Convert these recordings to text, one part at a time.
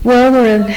Well,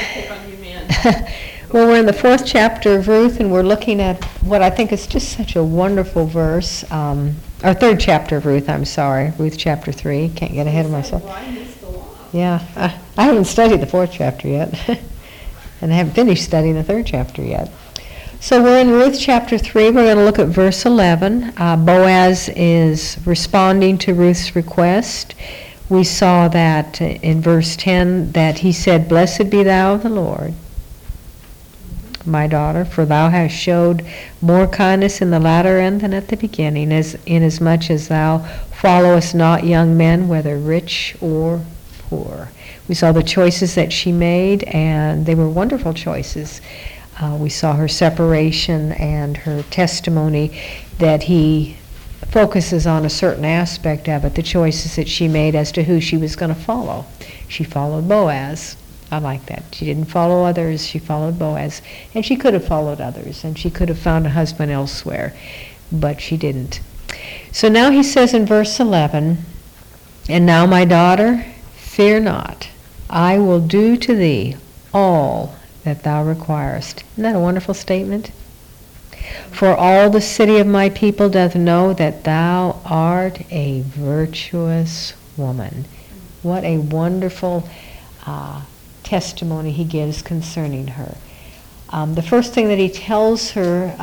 we're in the fourth chapter of Ruth, and we're looking at what I think is just such a wonderful verse. Our third chapter of Ruth, I'm sorry, Ruth chapter 3. Can't get ahead of myself. Yeah, I haven't studied the fourth chapter yet, and I haven't finished studying the third chapter yet. So we're in Ruth chapter 3. We're going to look at verse 11. Boaz is responding to Ruth's request. We saw that in verse 10 that he said, "Blessed be thou of the Lord, my daughter, for thou hast showed more kindness in the latter end than at the beginning, inasmuch as thou followest not young men, whether rich or poor." We saw the choices that she made, and they were wonderful choices. We saw her separation and her testimony that he focuses on a certain aspect of it, the choices that she made as to who she was going to follow. She followed Boaz. I like that. She didn't follow others, she followed Boaz. And she could have followed others, and she could have found a husband elsewhere, but she didn't. So now he says in verse 11, "And now, my daughter, fear not. I will do to thee all that thou requirest." Isn't that a wonderful statement? "For all the city of my people doth know that thou art a virtuous woman." What a wonderful testimony he gives concerning her. The first thing that he tells her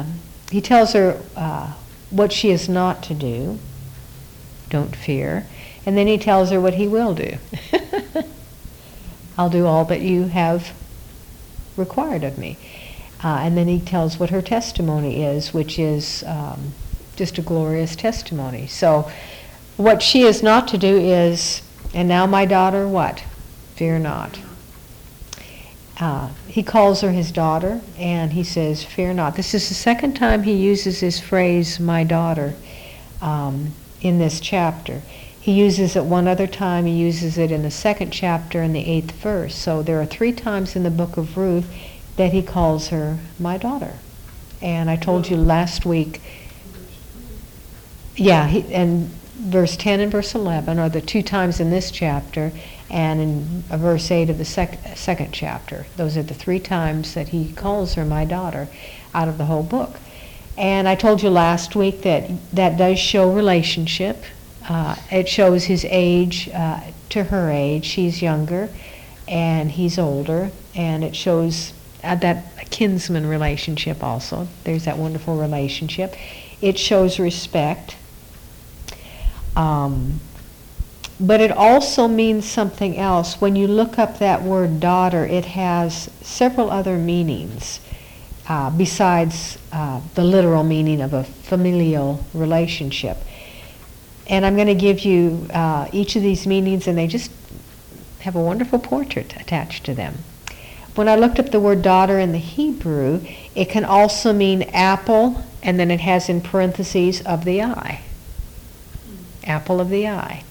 what she is not to do. Don't fear. And then he tells her what he will do. "I'll do all that you have required of me." And then he tells what her testimony is, which is just a glorious testimony. So what she is not to do is, "And now, my daughter," what? "Fear not." He calls her his daughter, and he says, "Fear not." This is the second time he uses this phrase, "my daughter," in this chapter. He uses it one other time. He uses it in the second chapter in the 8th verse. So there are 3 times in the book of Ruth that he calls her my daughter. And I told you last week, and verse 10 and verse 11 are the 2 times in this chapter, and in verse 8 of the second chapter. Those are the 3 times that he calls her my daughter out of the whole book. And I told you last week that that does show relationship. It shows his age to her age. She's younger and he's older, and it shows that kinsman relationship also. There's that wonderful relationship. It shows respect. But it also means something else. When you look up that word daughter, it has several other meanings besides the literal meaning of a familial relationship. And I'm going to give you each of these meanings, and they just have a wonderful portrait attached to them. When I looked up the word daughter in the Hebrew, it can also mean apple, and then it has in parentheses of the eye. Apple of the eye.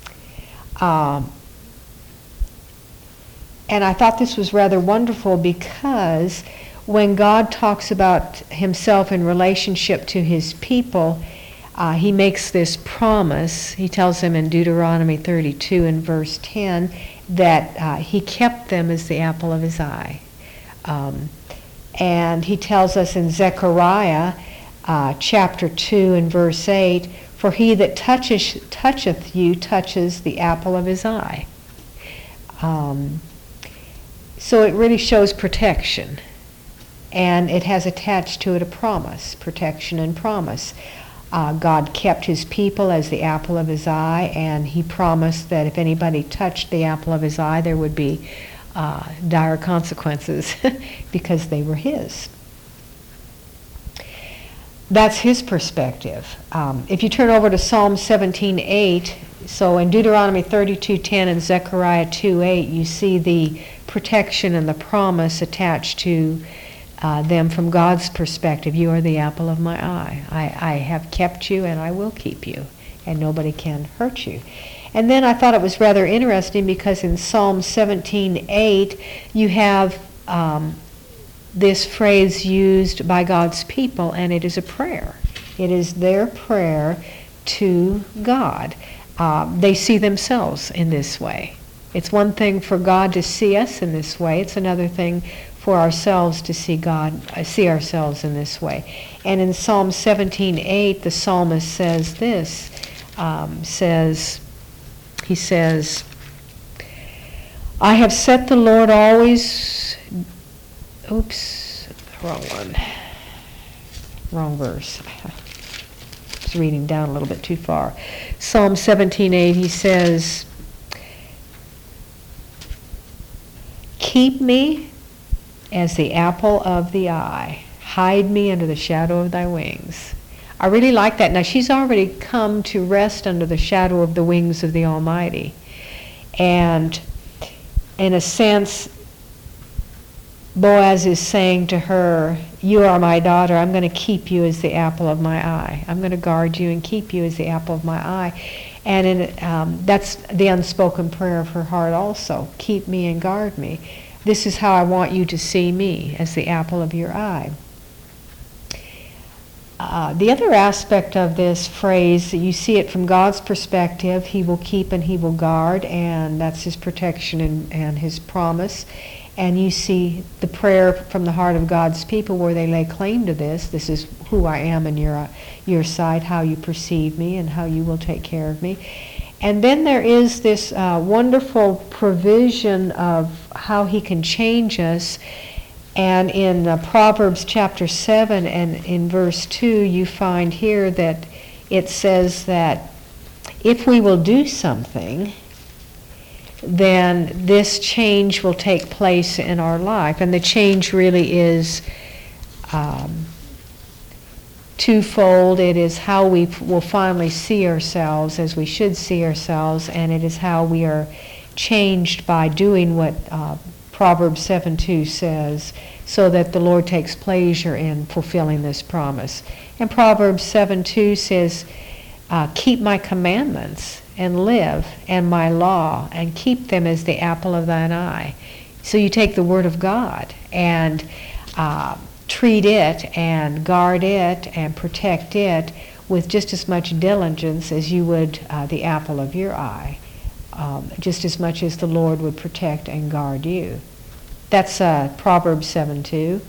And I thought this was rather wonderful because when God talks about himself in relationship to his people, he makes this promise. He tells them in Deuteronomy 32 and verse 10 that he kept them as the apple of his eye. And he tells us in Zechariah chapter 2 and verse 8, "For he that toucheth you touches the apple of his eye." So it really shows protection. And it has attached to it a promise, protection and promise. God kept his people as the apple of his eye, and he promised that if anybody touched the apple of his eye, there would be dire consequences because they were his. That's his perspective. If you turn over to Psalm 17:8, so in Deuteronomy 32:10 and Zechariah 2:8, you see the protection and the promise attached to them from God's perspective. "You are the apple of my eye. I have kept you, and I will keep you, and nobody can hurt you." And then I thought it was rather interesting because in Psalm 17:8, you have this phrase used by God's people, and it is a prayer. It is their prayer to God. They see themselves in this way. It's one thing for God to see us in this way. It's another thing for ourselves to see ourselves in this way. And in Psalm 17:8, the psalmist says this, he says, I have set the Lord always, wrong verse. I was reading down a little bit too far. Psalm 17:8, he says, keep me as the apple of the eye. Hide me under the shadow of thy wings. I really like that. Now, she's already come to rest under the shadow of the wings of the Almighty. And in a sense, Boaz is saying to her, you are my daughter. I'm going to keep you as the apple of my eye. I'm going to guard you and keep you as the apple of my eye. And that's the unspoken prayer of her heart also. Keep me and guard me. This is how I want you to see me, as the apple of your eye. The other aspect of this phrase, you see it from God's perspective. He will keep and he will guard, and that's his protection and his promise. And you see the prayer from the heart of God's people where they lay claim to this. This is who I am in your sight, how you perceive me, and how you will take care of me. And then there is this wonderful provision of how he can change us. And in Proverbs chapter 7 and in verse 2, you find here that it says that if we will do something, then this change will take place in our life. And the change really is twofold. It is how we will finally see ourselves as we should see ourselves, and it is how we are changed by doing what Proverbs 7:2 says, so that the Lord takes pleasure in fulfilling this promise. And Proverbs 7:2 says, keep my commandments and live, and my law, and keep them as the apple of thine eye. So you take the word of God and treat it and guard it and protect it with just as much diligence as you would the apple of your eye, just as much as the Lord would protect and guard you. That's Proverbs 7:2,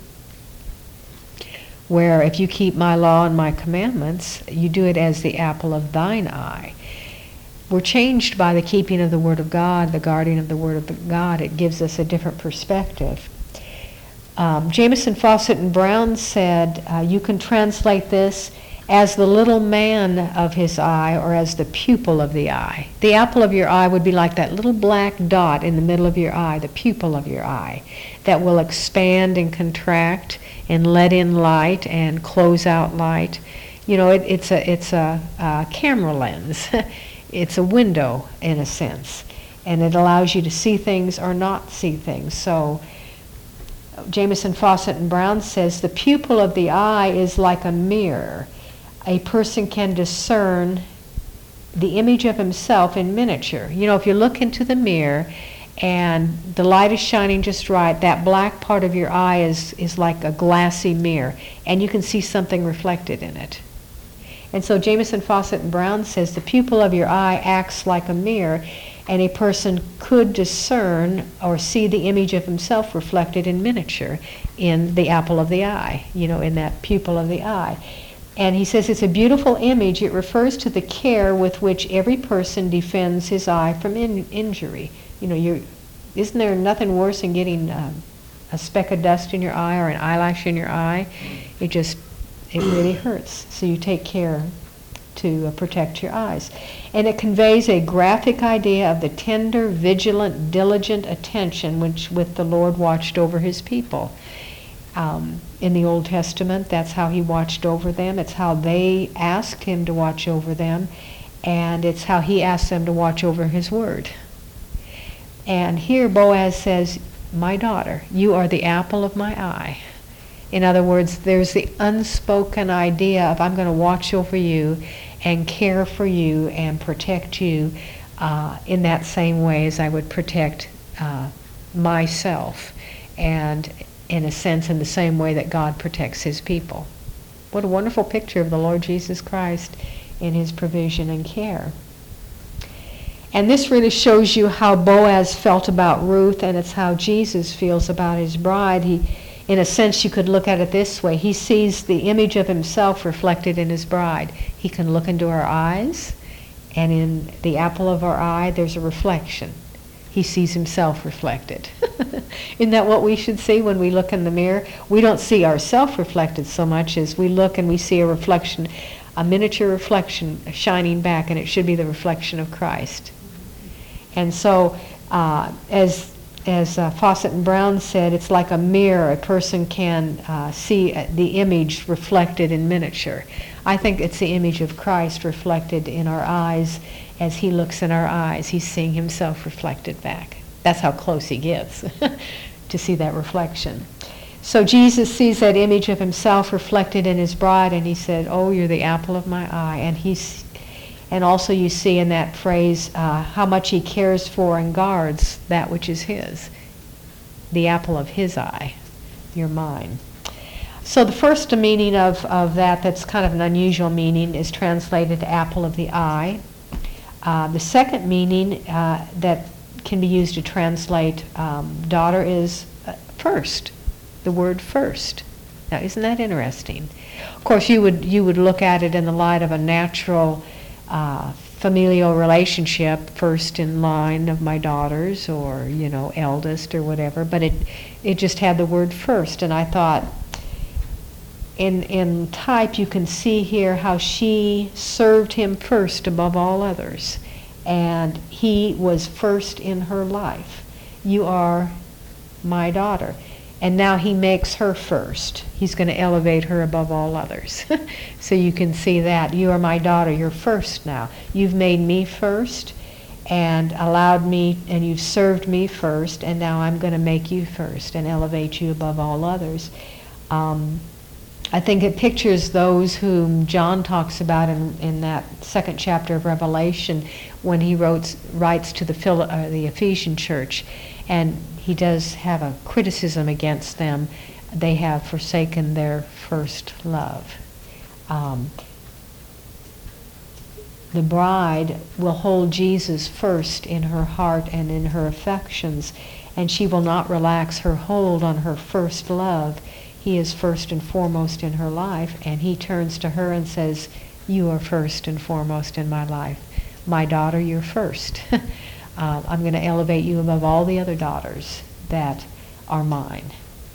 where if you keep my law and my commandments, you do it as the apple of thine eye. We're changed by the keeping of the Word of God, the guarding of the Word of God. It gives us a different perspective. Jamieson, Fausset, and Brown said, you can translate this as the little man of his eye, or as the pupil of the eye. The apple of your eye would be like that little black dot in the middle of your eye, the pupil of your eye, that will expand and contract and let in light and close out light. You know, it's a camera lens. It's a window, in a sense, and it allows you to see things or not see things. So Jamieson, Fausset, and Brown says, the pupil of the eye is like a mirror. A person can discern the image of himself in miniature. You know, if you look into the mirror and the light is shining just right, that black part of your eye is like a glassy mirror, and you can see something reflected in it. And so Jamieson, Fausset, and Brown says the pupil of your eye acts like a mirror, and a person could discern or see the image of himself reflected in miniature in the apple of the eye, you know, in that pupil of the eye. And he says it's a beautiful image. It refers to the care with which every person defends his eye from injury. You know, isn't there nothing worse than getting a speck of dust in your eye or an eyelash in your eye? It really hurts. So you take care to protect your eyes. And it conveys a graphic idea of the tender, vigilant, diligent attention with the Lord watched over his people. In the Old Testament, that's how he watched over them. It's how they asked him to watch over them, and it's how he asked them to watch over his word. And here Boaz says, my daughter, you are the apple of my eye. In other words, there's the unspoken idea of I'm going to watch over you and care for you and protect you in that same way as I would protect myself, and in a sense in the same way that God protects his people. What a wonderful picture of the Lord Jesus Christ in his provision and care. And this really shows you how Boaz felt about Ruth, and it's how Jesus feels about his bride. In a sense, you could look at it this way. He sees the image of himself reflected in his bride. He can look into her eyes, and in the apple of our eye, there's a reflection. He sees himself reflected. Isn't that what we should see when we look in the mirror? We don't see ourselves reflected so much as we look and we see a reflection, a miniature reflection shining back, and it should be the reflection of Christ. And so, as Fawcett and Brown said, it's like a mirror. A person can see the image reflected in miniature. I think it's the image of Christ reflected in our eyes. As he looks in our eyes, he's seeing himself reflected back. That's how close he gets to see that reflection. So Jesus sees that image of himself reflected in his bride, and he said, "Oh, you're the apple of my eye." And also you see in that phrase how much he cares for and guards that which is his. The apple of his eye. You're mine. So the first meaning of that's kind of an unusual meaning is translated apple of the eye. The second meaning that can be used to translate daughter is first. The word first. Now, isn't that interesting? Of course, you would look at it in the light of a natural familial relationship, first in line of my daughters, or eldest or whatever. But it just had the word first, and I thought, in type, you can see here how she served him first above all others, and he was first in her life. You are my daughter. And now he makes her first. He's going to elevate her above all others. So you can see that. You are my daughter. You're first now. You've made me first and allowed me, and you've served me first, and now I'm going to make you first and elevate you above all others. I think it pictures those whom John talks about in that second chapter of Revelation when he writes to the Ephesian church, and he does have a criticism against them. They have forsaken their first love. The bride will hold Jesus first in her heart and in her affections, and she will not relax her hold on her first love. He is first and foremost in her life, and he turns to her and says, "You are first and foremost in my life. My daughter, you're first. I'm going to elevate you above all the other daughters that are mine."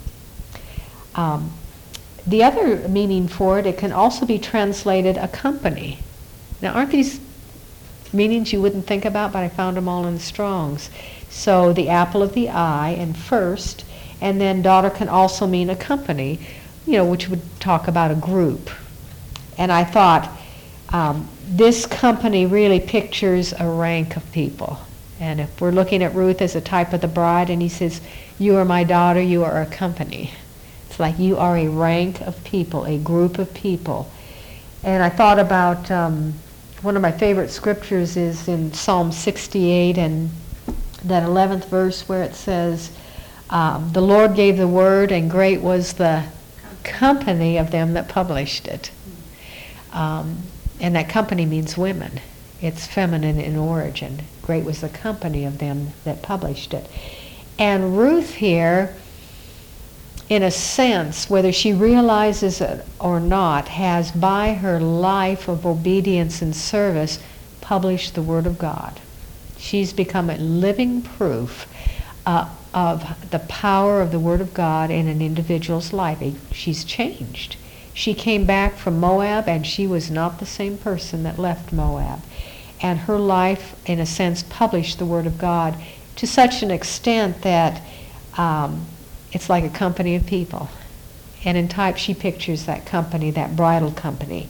The other meaning for it can also be translated a company. Now, aren't these meanings you wouldn't think about, but I found them all in Strong's. So the apple of the eye and first, and then daughter can also mean a company, which would talk about a group. And I thought this company really pictures a rank of people. And if we're looking at Ruth as a type of the bride, and he says, "You are my daughter, you are a company." It's like you are a rank of people, a group of people. And I thought about one of my favorite scriptures is in Psalm 68 and that 11th verse where it says, "The Lord gave the word, and great was the company of them that published it." And that company means women. It's feminine in origin. Great was the company of them that published it. And Ruth here, in a sense, whether she realizes it or not, has by her life of obedience and service published the Word of God. She's become a living proof of the power of the Word of God in an individual's life. She's changed. She came back from Moab, and she was not the same person that left Moab. And her life, in a sense, published the Word of God to such an extent that it's like a company of people. And in type, she pictures that company, that bridal company.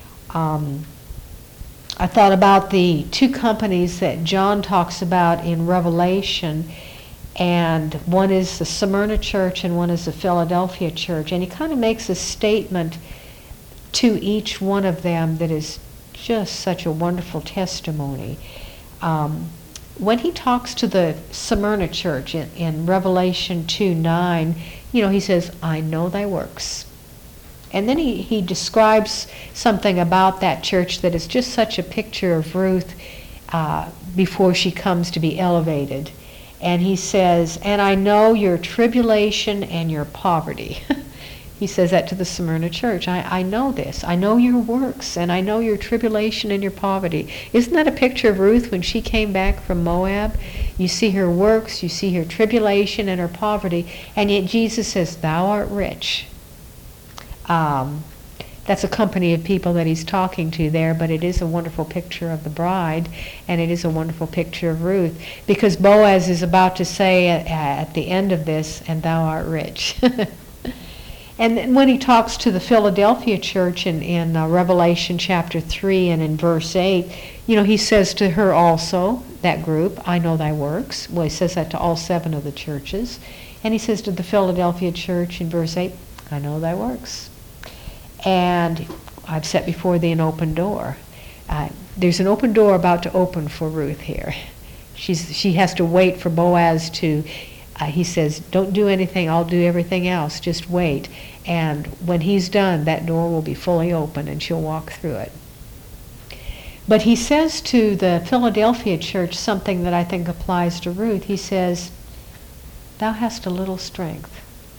I thought about the two companies that John talks about in Revelation, and one is the Smyrna church and one is the Philadelphia church. And he kind of makes a statement to each one of them that is just such a wonderful testimony. When he talks to the Smyrna church in Revelation 2:9, he says, "I know thy works." And then he describes something about that church that is just such a picture of Ruth before she comes to be elevated. And he says, and I know your tribulation and your poverty. He says that to the Smyrna church. I know this. I know your works, and I know your tribulation and your poverty. Isn't that a picture of Ruth when she came back from Moab? You see her works, you see her tribulation and her poverty, and yet Jesus says, thou art rich. That's a company of people that he's talking to there, but it is a wonderful picture of the bride, and it is a wonderful picture of Ruth, because Boaz is about to say at the end of this, and thou art rich. And then when he talks to the Philadelphia church in Revelation chapter 3 and in verse 8, he says to her also, that group, I know thy works. Well, he says that to all 7 of the churches. And he says to the Philadelphia church in verse 8, I know thy works. And I've set before thee an open door. There's an open door about to open for Ruth here. She has to wait for Boaz to... he says, don't do anything, I'll do everything else, just wait. And when he's done, that door will be fully open and she'll walk through it. But he says to the Philadelphia church something that I think applies to Ruth. He says, thou hast a little strength.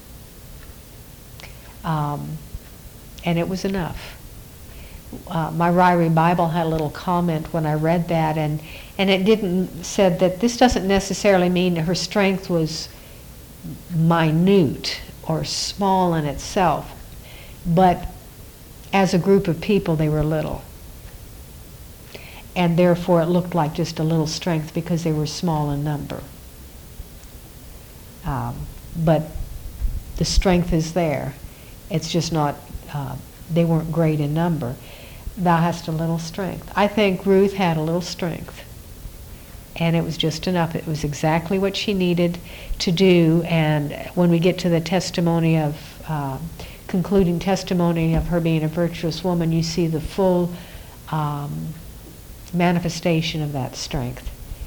And it was enough. My Ryrie Bible had a little comment when I read that, and it said that this doesn't necessarily mean that her strength was minute or small in itself, but as a group of people they were little. And therefore it looked like just a little strength because they were small in number. But the strength is there. It's just not, they weren't great in number. Thou hast a little strength. I think Ruth had a little strength. And it was just enough. It was exactly what she needed to do. And when we get to the testimony of, concluding testimony of her being a virtuous woman, you see the full manifestation of that strength.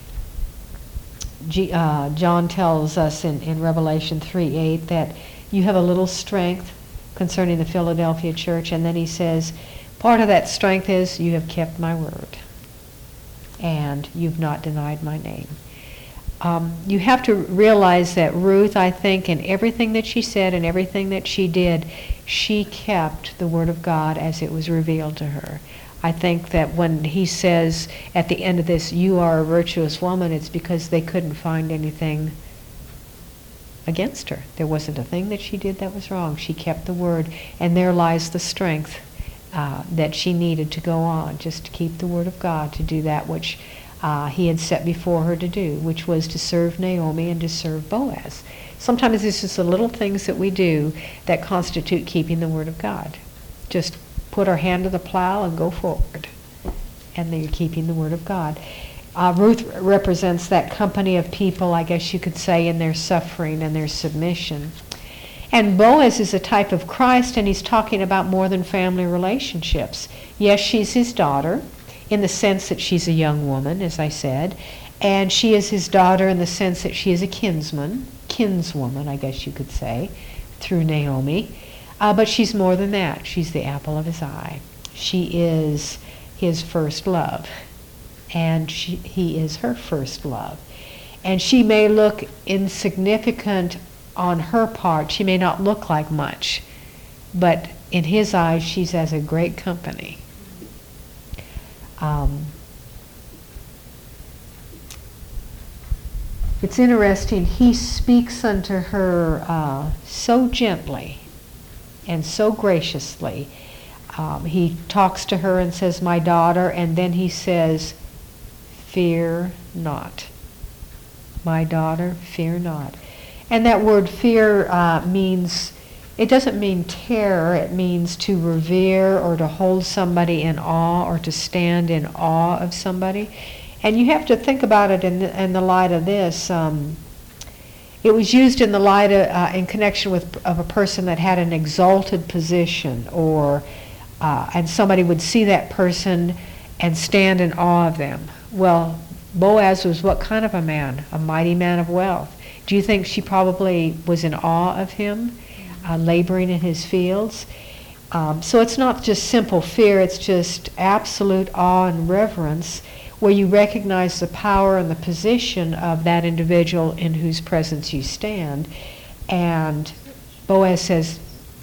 John tells us in Revelation 3:8 that you have a little strength concerning the Philadelphia church, and then he says, part of that strength is you have kept my word, and you've not denied my name. You have to realize that Ruth, I think, in everything that she said and everything that she did, she kept the word of God as it was revealed to her. I think that when he says at the end of this, you are a virtuous woman, it's because they couldn't find anything against her. There wasn't a thing that she did that was wrong. She kept the word, and there lies the strength that she needed to go on, just to keep the word of God, to do that which he had set before her to do, which was to serve Naomi and to serve Boaz. Sometimes it's just the little things that we do that constitute keeping the word of God. Just put our hand to the plow and go forward, and then you're keeping the word of God. Ruth represents that company of people, I guess you could say, in their suffering and their submission. And Boaz is a type of Christ, and he's talking about more than family relationships. Yes, she's his daughter, in the sense that she's a young woman, as I said, and she is his daughter in the sense that she is a kinswoman, I guess you could say, through Naomi. But she's more than that. She's the apple of his eye. She is his first love, and he is her first love. And she may look insignificant on her part. She may not look like much, but in his eyes, she's as a great company. It's interesting, he speaks unto her so gently and so graciously. He talks to her and says, my daughter, and then he says, fear not. My daughter, fear not. And that word fear means, it doesn't mean terror, it means to revere or to hold somebody in awe or to stand in awe of somebody. And you have to think about it in the light of this. It was used in the light of, in connection of a person that had an exalted position, or and somebody would see that person and stand in awe of them. Well, Boaz was what kind of a man? A mighty man of wealth. Do you think she probably was in awe of him, laboring in his fields? So it's not just simple fear, it's just absolute awe and reverence, where you recognize the power and the position of that individual in whose presence you stand. And Boaz says,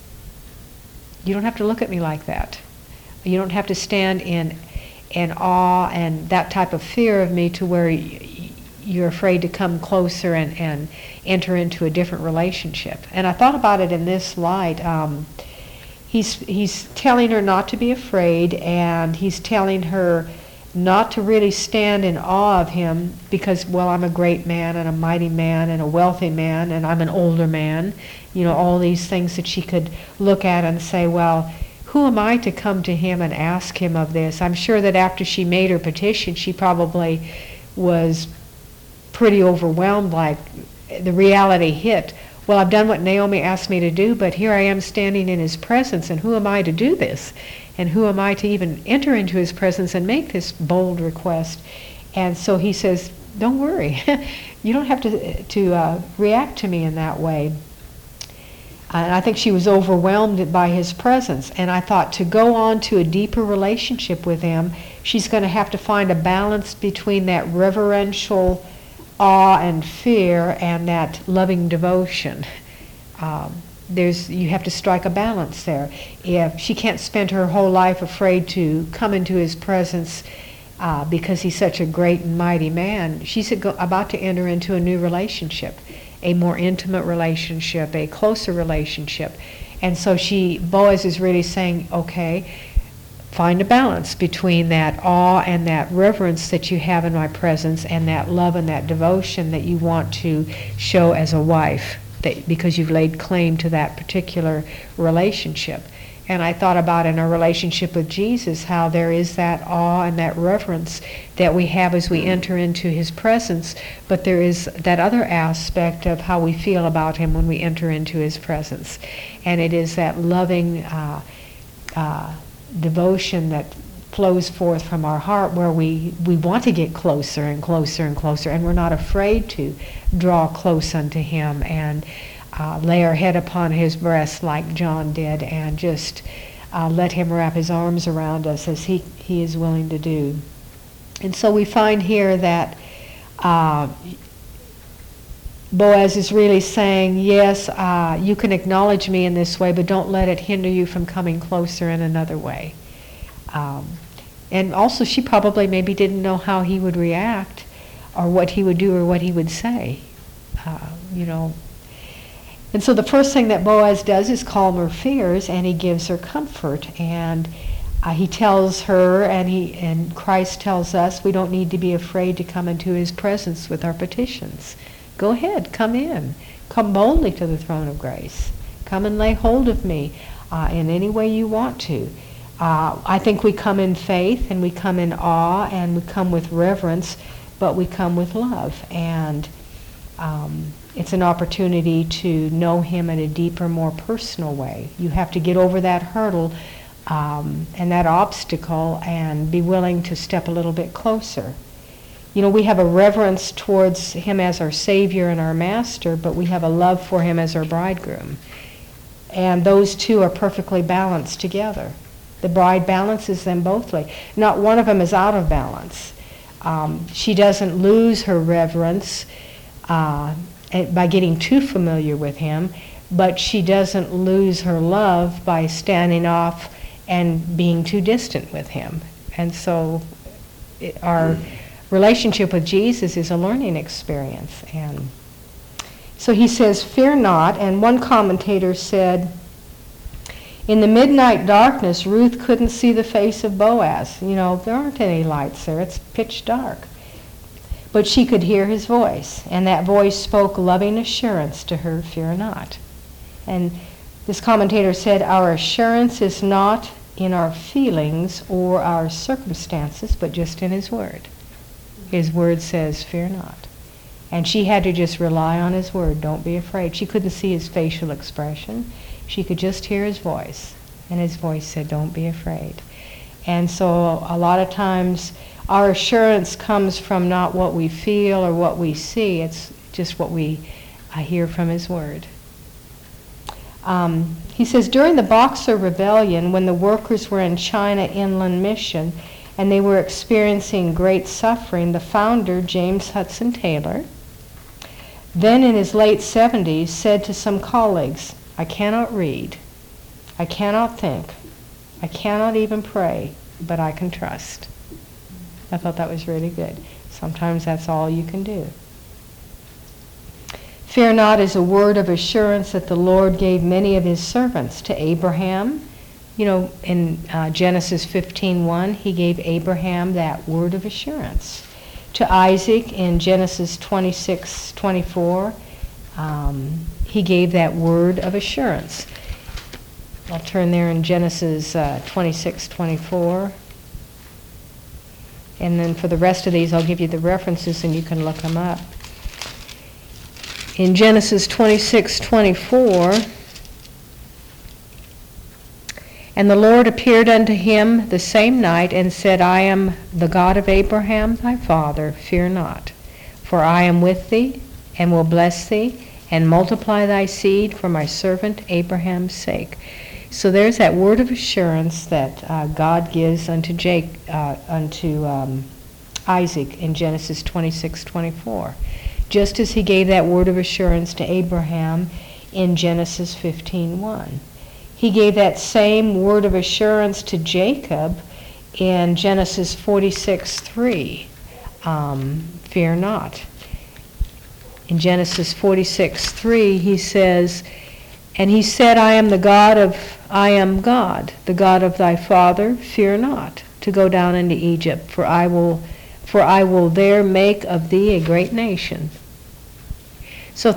you don't have to look at me like that. You don't have to stand in awe and that type of fear of me to where you're afraid to come closer and enter into a different relationship. And I thought about it in this light. He's telling her not to be afraid, and he's telling her not to really stand in awe of him because, well, I'm a great man and a mighty man and a wealthy man and I'm an older man. You know, all these things that she could look at and say, well, who am I to come to him and ask him of this? I'm sure that after she made her petition, she probably was pretty overwhelmed, like the reality hit. Well, I've done what Naomi asked me to do, but here I am standing in his presence, and who am I to do this? And who am I to even enter into his presence and make this bold request? And so he says, don't worry. You don't have to react to me in that way. And I think she was overwhelmed by his presence. And I thought, to go on to a deeper relationship with him, she's going to have to find a balance between that reverential awe and fear and that loving devotion. You have to strike a balance there. If she can't spend her whole life afraid to come into his presence because he's such a great and mighty man, she's about to enter into a new relationship, a more intimate relationship, a closer relationship. And so Boaz is really saying, okay, find a balance between that awe and that reverence that you have in my presence and that love and that devotion that you want to show as a wife, because you've laid claim to that particular relationship. And I thought about in our relationship with Jesus how there is that awe and that reverence that we have as we enter into his presence, but there is that other aspect of how we feel about him when we enter into his presence. And it is that loving devotion that flows forth from our heart where we want to get closer and closer and closer, and we're not afraid to draw close unto him and lay our head upon his breast like John did and just let him wrap his arms around us as he is willing to do. And so we find here that Boaz is really saying, yes, you can acknowledge me in this way, but don't let it hinder you from coming closer in another way. And also she probably maybe didn't know how he would react or what he would do or what he would say. And so the first thing that Boaz does is calm her fears, and he gives her comfort. And he tells her, and Christ tells us, we don't need to be afraid to come into his presence with our petitions. Go ahead, come in. Come boldly to the throne of grace. Come and lay hold of me in any way you want to. I think we come in faith, and we come in awe, and we come with reverence, but we come with love. And it's an opportunity to know him in a deeper, more personal way. You have to get over that hurdle and that obstacle and be willing to step a little bit closer. We have a reverence towards him as our Savior and our Master, but we have a love for him as our bridegroom. And those two are perfectly balanced together. The bride balances them bothly. Not one of them is out of balance. She doesn't lose her reverence by getting too familiar with him, but she doesn't lose her love by standing off and being too distant with him. And so our relationship with Jesus is a learning experience. And so he says, fear not. And one commentator said, in the midnight darkness, Ruth couldn't see the face of Boaz. There aren't any lights there. It's pitch dark. But she could hear his voice, and that voice spoke loving assurance to her, fear not. And this commentator said, our assurance is not in our feelings or our circumstances, but just in his word. His word says, fear not. And she had to just rely on his word, don't be afraid. She couldn't see his facial expression. She could just hear his voice, and his voice said, don't be afraid. And so a lot of times our assurance comes from not what we feel or what we see. It's just what we hear from his word. He says, during the Boxer Rebellion, when the workers were in China Inland Mission, and they were experiencing great suffering, the founder, James Hudson Taylor, then in his late 70s, said to some colleagues, "I cannot read, I cannot think, I cannot even pray, but I can trust." I thought that was really good. Sometimes that's all you can do. Fear not is a word of assurance that the Lord gave many of his servants. To Abraham, in Genesis 15:1, he gave Abraham that word of assurance. To Isaac in Genesis 26:24, he gave that word of assurance. I'll turn there in Genesis 26:24. And then for the rest of these, I'll give you the references and you can look them up. In Genesis 26:24, "And the Lord appeared unto him the same night and said, I am the God of Abraham thy father, fear not. For I am with thee, and will bless thee, and multiply thy seed for my servant Abraham's sake." So there's that word of assurance that God gives unto Isaac in Genesis 26:24, just as he gave that word of assurance to Abraham in Genesis 15:1. He gave that same word of assurance to Jacob in Genesis 46:3, fear not. In Genesis 46:3, he says, "And he said, I am God, the God of thy father, fear not, to go down into Egypt, for I will there make of thee a great nation." So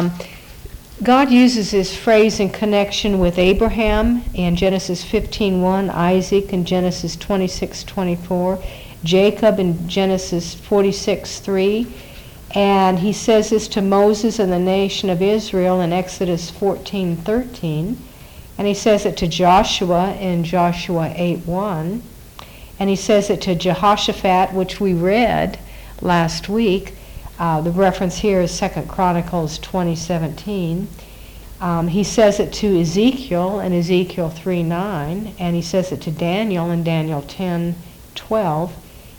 God uses this phrase in connection with Abraham in Genesis 15:1, Isaac in Genesis 26:24, Jacob in Genesis 46:3, and he says this to Moses and the nation of Israel in Exodus 14:13, and he says it to Joshua in Joshua 8:1, and he says it to Jehoshaphat, which we read last week. The reference here is 2 Chronicles 20:17. He says it to Ezekiel in Ezekiel 3:9, and he says it to Daniel in Daniel 10:12.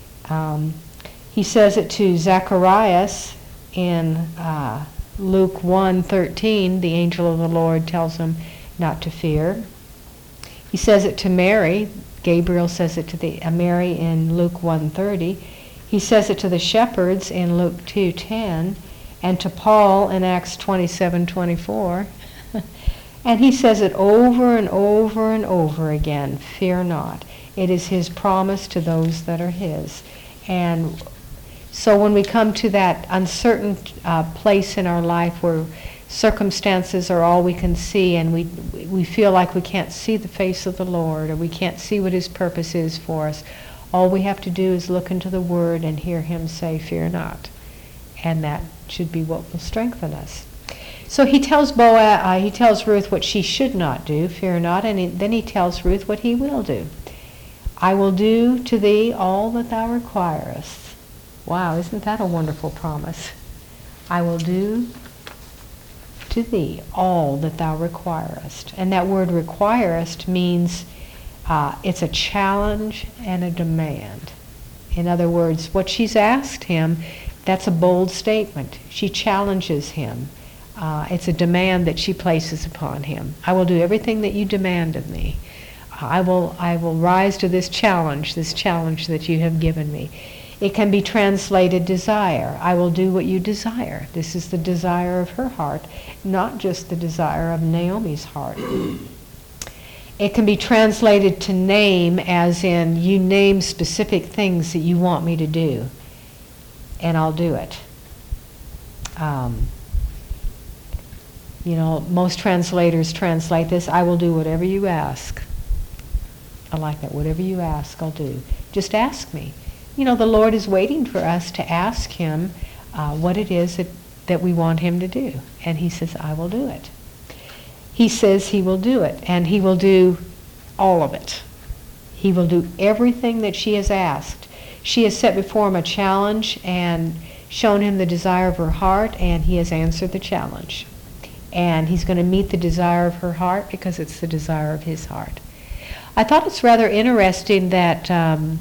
He says it to Zacharias in Luke 1:13. The angel of the Lord tells him not to fear. He says it to Mary. Gabriel says it to Mary in Luke 1:30. He says it to the shepherds in Luke 2:10, and to Paul in Acts 27:24. And he says it over and over and over again, fear not. It is his promise to those that are his. And so when we come to that uncertain place in our life where circumstances are all we can see, and we feel like we can't see the face of the Lord, or we can't see what his purpose is for us, all we have to do is look into the Word and hear him say, fear not. And that should be what will strengthen us. So he tells Ruth what she should not do, fear not, and then he tells Ruth what he will do. "I will do to thee all that thou requirest." Wow, isn't that a wonderful promise? I will do to thee all that thou requirest. And that word requirest means it's a challenge and a demand. In other words, what she's asked him, that's a bold statement. She challenges him. It's a demand that she places upon him. I will do everything that you demand of me. I will rise to this challenge that you have given me. It can be translated desire. I will do what you desire. This is the desire of her heart, not just the desire of Naomi's heart. It can be translated to name, as in you name specific things that you want me to do, and I'll do it. Most translators translate this, I will do whatever you ask. I like that. Whatever you ask, I'll do. Just ask me. The Lord is waiting for us to ask him what it is that we want him to do. And he says, I will do it. He says he will do it, and he will do all of it. He will do everything that she has asked. She has set before him a challenge and shown him the desire of her heart, and he has answered the challenge. And he's going to meet the desire of her heart because it's the desire of his heart. I thought it's rather interesting that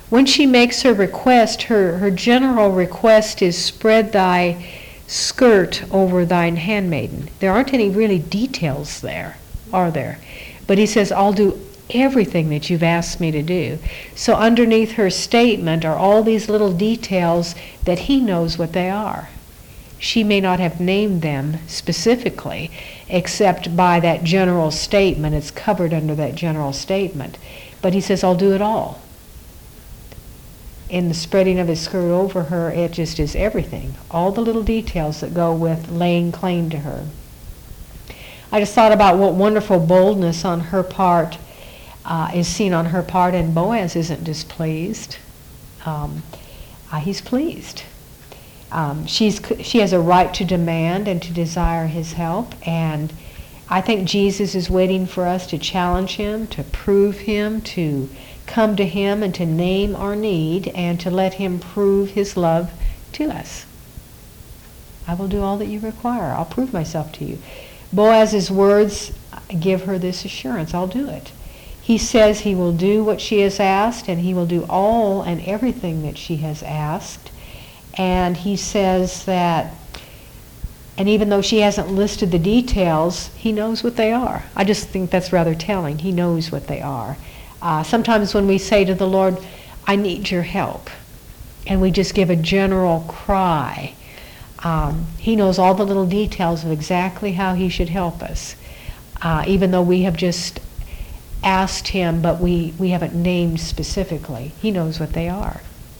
When she makes her request, her general request is, spread thy skirt over thine handmaiden. There aren't any really details there, are there? But he says, I'll do everything that you've asked me to do. So underneath her statement are all these little details that he knows what they are. She may not have named them specifically, except by that general statement. It's covered under that general statement. But he says, I'll do it all. In the spreading of his skirt over her, it just is everything. All the little details that go with laying claim to her. I just thought about what wonderful boldness on her part is seen on her part, and Boaz isn't displeased. He's pleased. She has a right to demand and to desire his help, and I think Jesus is waiting for us to challenge him, to prove him, to come to him and to name our need and to let him prove his love to us. I will do all that you require. I'll prove myself to you. Boaz's words give her this assurance. I'll do it. He says he will do what she has asked, and he will do all and everything that she has asked. And he says that, and even though she hasn't listed the details, he knows what they are. I just think that's rather telling. He knows what they are. Sometimes when we say to the Lord, I need your help, and we just give a general cry, he knows all the little details of exactly how he should help us, even though we have just asked him, but we haven't named specifically. He knows what they are.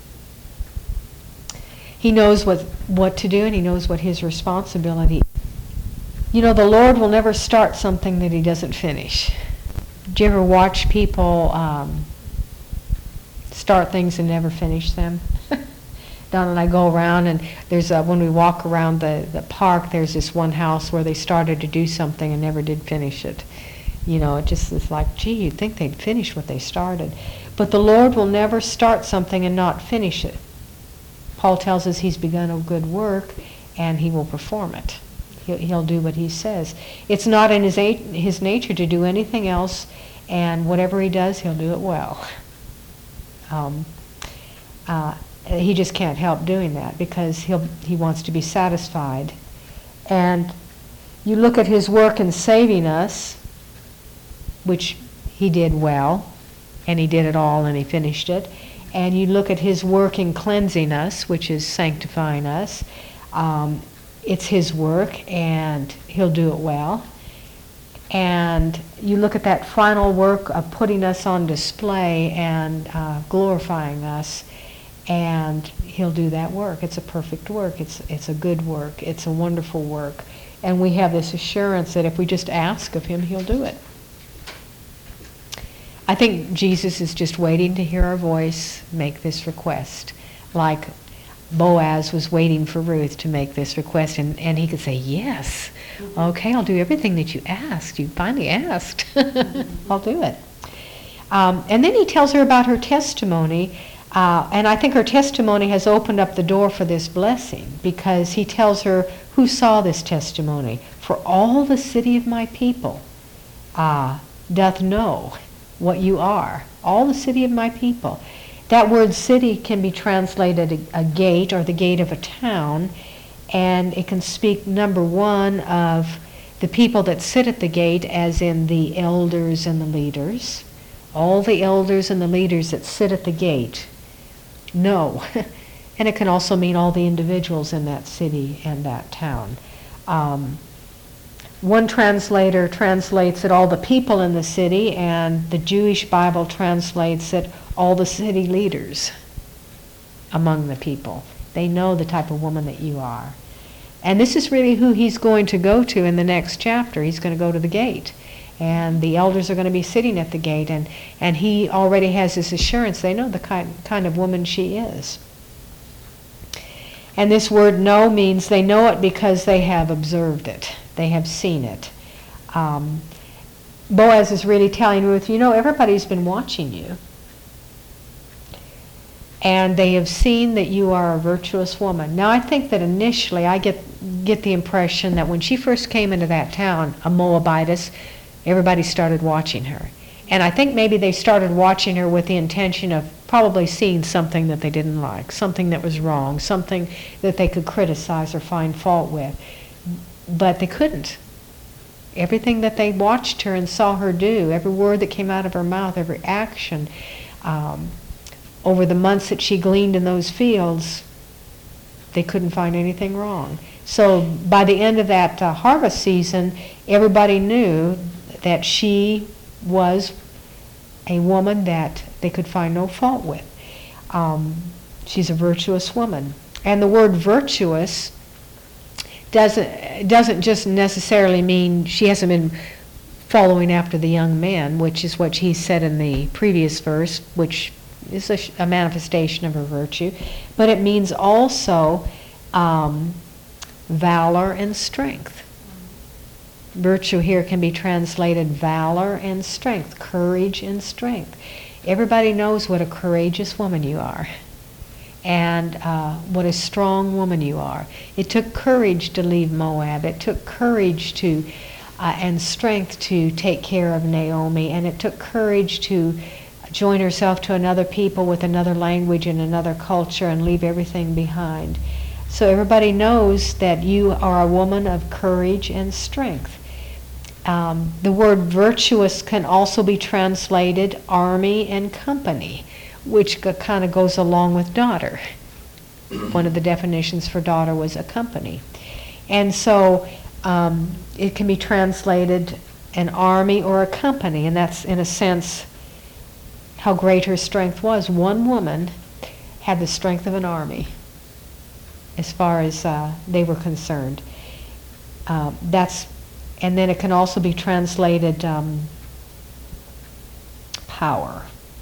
He knows what to do, and he knows what his responsibility is. You know, the Lord will never start something that he doesn't finish. Do you ever watch people start things and never finish them? Don and I go around, and there's when we walk around the park, there's this one house where they started to do something and never did finish it. You know, it just is like, gee, you'd think they'd finish what they started. But the Lord will never start something and not finish it. Paul tells us he's begun a good work, and he will perform it. He'll do what he says. It's not in his nature to do anything else, and whatever he does, he'll do it well. He just can't help doing that because he wants to be satisfied. And you look at his work in saving us, which he did well, and he did it all and he finished it. And you look at his work in cleansing us, which is sanctifying us. It's his work, and he'll do it well. And you look at that final work of putting us on display and glorifying us, and he'll do that work. It's a perfect work. It's a good work. It's a wonderful work. And we have this assurance that if we just ask of him, he'll do it. I think Jesus is just waiting to hear our voice make this request, like Boaz was waiting for Ruth to make this request, and he could say, yes, okay, I'll do everything that you asked. You finally asked. I'll do it. And then he tells her about her testimony, and I think her testimony has opened up the door for this blessing, because he tells her, who saw this testimony? For all the city of my people doth know what you are. All the city of my people. That word city can be translated a gate, or the gate of a town, and it can speak, number one, of the people that sit at the gate, as in the elders and the leaders. All the elders and the leaders that sit at the gate know. And it can also mean all the individuals in that city and that town. One translator translates it all the people in the city, and the Jewish Bible translates it all the city leaders among the people. They know the type of woman that you are. And this is really who he's going to go to in the next chapter. He's going to go to the gate. And the elders are going to be sitting at the gate, and he already has this assurance. They know the kind of woman she is. And this word know means they know it because they have observed it. They have seen it. Boaz is really telling Ruth, you know, everybody's been watching you. And they have seen that you are a virtuous woman. Now, I think that initially I get the impression that when she first came into that town, a Moabitess, everybody started watching her. And I think maybe they started watching her with the intention of probably seen something that they didn't like, something that was wrong, something that they could criticize or find fault with. But they couldn't. Everything that they watched her and saw her do, every word that came out of her mouth, every action, over the months that she gleaned in those fields, they couldn't find anything wrong. So by the end of that harvest season, everybody knew that she was a woman that they could find no fault with. She's a virtuous woman. And the word virtuous doesn't just necessarily mean she hasn't been following after the young man, which is what he said in the previous verse, which is a manifestation of her virtue. But it means also valor and strength. Virtue here can be translated valor and strength, courage and strength. Everybody knows what a courageous woman you are, and what a strong woman you are. It took courage to leave Moab. It took courage to and strength to take care of Naomi, and it took courage to join herself to another people with another language and another culture and leave everything behind. So everybody knows that you are a woman of courage and strength. The word virtuous can also be translated army and company, which kind of goes along with daughter. One of the definitions for daughter was a company. And so it can be translated an army or a company, and that's in a sense how great her strength was. One woman had the strength of an army as far as they were concerned. And then it can also be translated power,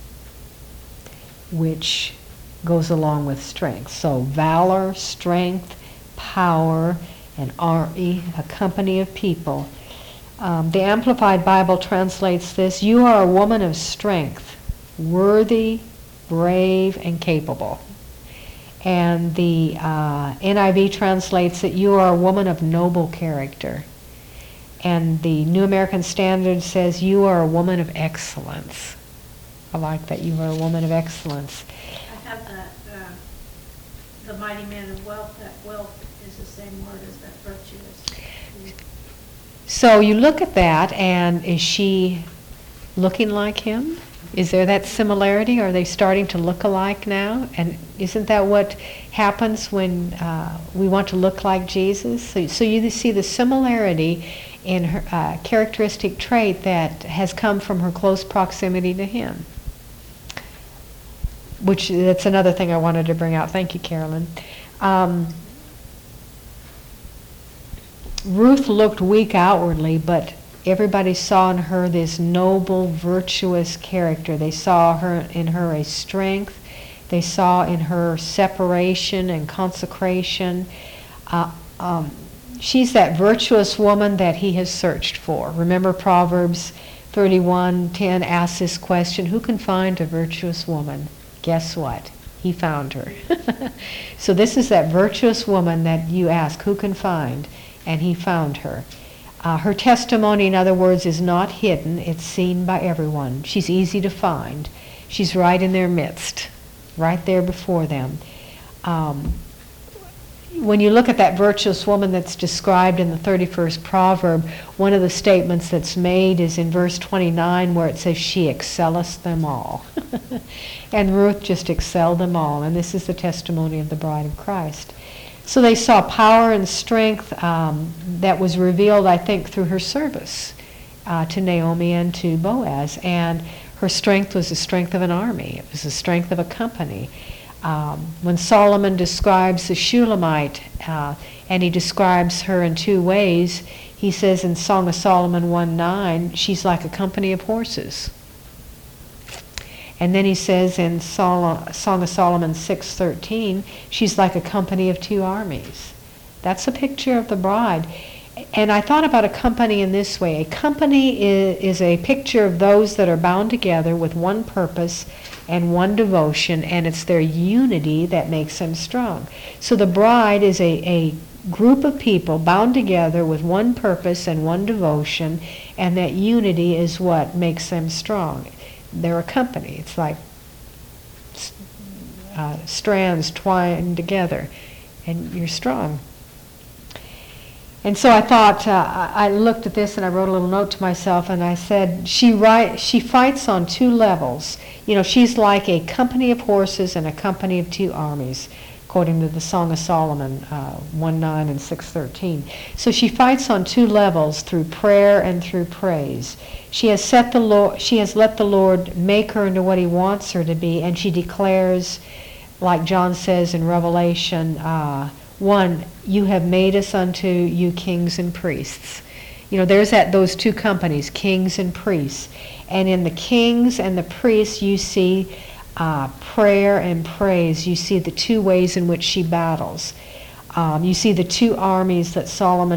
which goes along with strength. So valor, strength, power, an army, a company of people. The Amplified Bible translates this: you are a woman of strength, worthy, brave, and capable. And the NIV translates it, you are a woman of noble character. And the New American Standard says, you are a woman of excellence. I like that, you are a woman of excellence. I have that, the mighty man of wealth, that wealth is the same word as that virtuous. So you look at that, and is she looking like him? Is there that similarity? Are they starting to look alike now? And isn't that what happens when we want to look like Jesus? So you see the similarity in her characteristic trait that has come from her close proximity to him. Which, that's another thing I wanted to bring out. Thank you, Carolyn. Ruth looked weak outwardly, but everybody saw in her this noble, virtuous character. They saw in her a strength. They saw in her separation and consecration. She's that virtuous woman that he has searched for. Remember Proverbs 31:10 asks this question, who can find a virtuous woman? Guess what? He found her. So this is that virtuous woman that you ask, who can find? And he found her. Her testimony, in other words, is not hidden. It's seen by everyone. She's easy to find. She's right in their midst, right there before them. When you look at that virtuous woman that's described in the 31st proverb, one of the statements that's made is in verse 29 where it says, she excelleth them all. And Ruth just excelled them all. And this is the testimony of the bride of Christ. So they saw power and strength that was revealed, I think, through her service to Naomi and to Boaz. And her strength was the strength of an army. It was the strength of a company. When Solomon describes the Shulamite, and he describes her in two ways, he says in Song of Solomon 1:9, she's like a company of horses. And then he says in Song of Solomon 6:13, she's like a company of two armies. That's a picture of the bride. And I thought about a company in this way. A company is a picture of those that are bound together with one purpose and one devotion, and it's their unity that makes them strong. So the bride is a group of people bound together with one purpose and one devotion, and that unity is what makes them strong. They're a company. It's like strands twined together, and you're strong. And so I thought, I looked at this and I wrote a little note to myself, and I said, she fights on two levels. You know, she's like a company of horses and a company of two armies, according to the Song of Solomon 1:9 and 6:13. So she fights on two levels, through prayer and through praise. She has let the Lord make her into what he wants her to be, and she declares, like John says in Revelation 1, you have made us unto you kings and priests. You know, there's those two companies, kings and priests. And in the kings and the priests, you see prayer and praise. You see the two ways in which she battles. You see the two armies that Solomon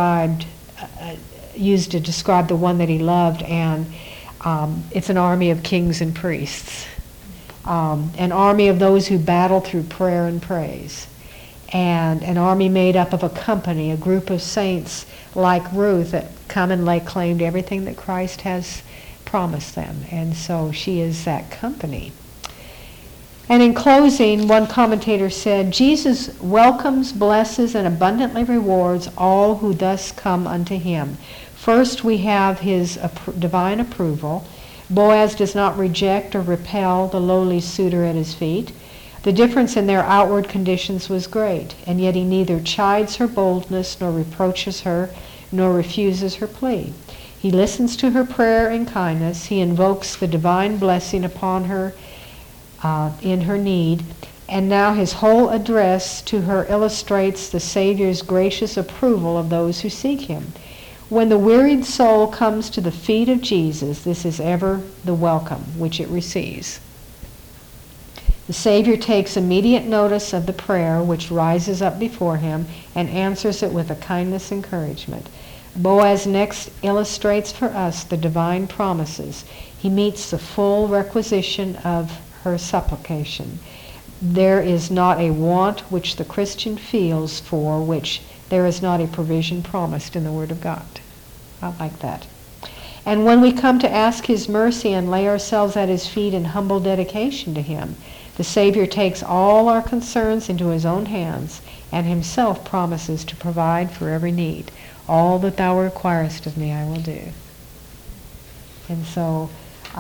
used to describe the one that he loved, and it's an army of kings and priests. An army of those who battle through prayer and praise. And an army made up of a company, a group of saints like Ruth that come and lay claim to everything that Christ has promised them. And so she is that company. And in closing, one commentator said, Jesus welcomes, blesses, and abundantly rewards all who thus come unto him. First, we have his divine approval. Boaz does not reject or repel the lowly suitor at his feet. The difference in their outward conditions was great, and yet he neither chides her boldness, nor reproaches her, nor refuses her plea. He listens to her prayer in kindness. He invokes the divine blessing upon her in her need. And now his whole address to her illustrates the Savior's gracious approval of those who seek him. When the wearied soul comes to the feet of Jesus, this is ever the welcome which it receives. The Savior takes immediate notice of the prayer which rises up before him and answers it with a kindness encouragement. Boaz next illustrates for us the divine promises. He meets the full requisition of her supplication. There is not a want which the Christian feels for which there is not a provision promised in the Word of God. I like that. And when we come to ask his mercy and lay ourselves at his feet in humble dedication to him, the Savior takes all our concerns into his own hands and himself promises to provide for every need. All that thou requirest of me I will do. And so,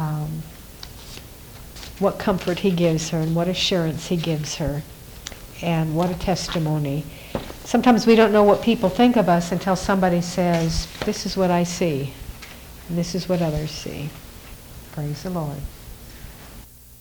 what comfort he gives her, and what assurance he gives her, and what a testimony. Sometimes we don't know what people think of us until somebody says, this is what I see, and this is what others see. Praise the Lord.